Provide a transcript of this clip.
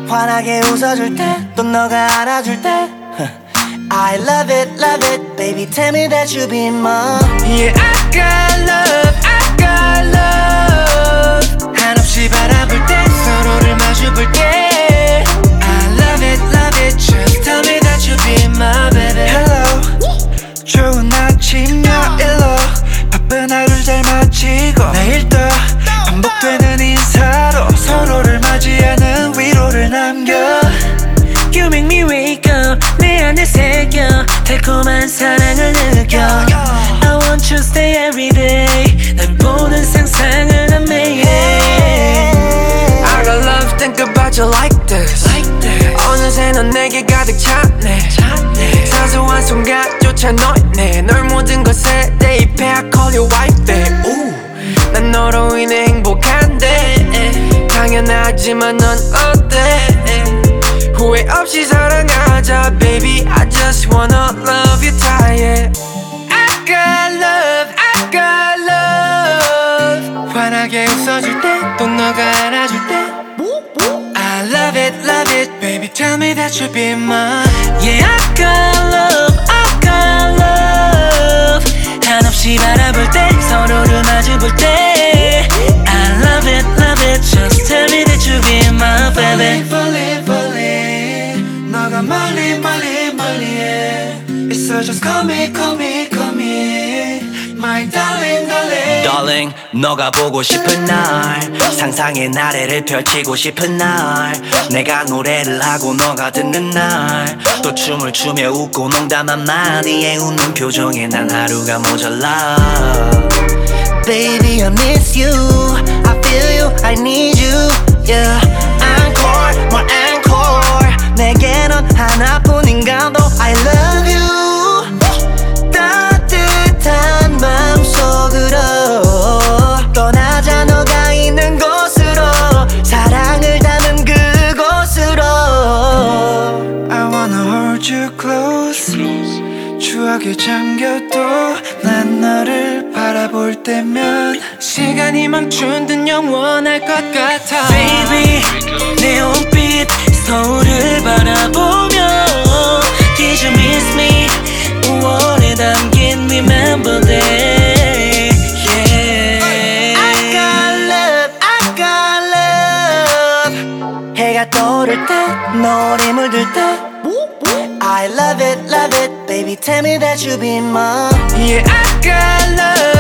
환하게 웃어줄 때 또 너가 안아줄 때 I love it, baby tell me that you be mine. Yeah, I got love, I got love. 한없이 바라볼 때 서로를 마주볼 때 I love it, just tell me that you be my baby. Hello, 좋은 아침이야 일로 바쁜 하루 잘 마치고 내일 또 반복되는 인사로 서로를 맞이하는 위로를 남겨. You make me wake up 내 안에 새겨 달콤한 사랑을 느껴 I want you to stay every day 날 보는 상상을 난 매일 I got love think about you like this 어느새 넌 내게 가득 찼네 사소한 순간조차 너 있네 널 모든 것에 대입해 I call you wifey 난 너로 인해 행복한데 당연하지만 넌 어때 후회 없이 사랑하자 baby I just wanna love you tight I got love 환하게 웃어줄 때 또 너가 안아줄 때 I love it baby tell me that you be mine. Yeah I got love 한없이 바라볼 때 서로를 마주볼 때 I love it just tell me that you be my baby. 너가 멀리 해 있어 just call me my darling Darling 너가 보고 싶은 날 상상의 나래를 펼치고 싶은 날 내가 노래를 하고 너가 듣는 날 또 춤을 추며 웃고 농담한 많이의 웃는 표정에 난 하루가 모자라 Baby I miss you I feel you I need you Yeah Encore more encore 내게 넌 하나뿐인 감동 I love you 따뜻한 맘속으로 떠나자 너가 있는 곳으로 사랑을 담은 그곳으로 I wanna hold you close 추억에 잠겨도 난 너를 바라볼 때면 시간이 멈춘 듯 영원할 것 같아 Baby 내 온빛 서울을 바라보며 Did you miss me 5월에 담긴 Remember Day Yeah I got love 해가 떠오를 때 노을이 물들 때 I love it baby tell me that you be mine. Yeah I got love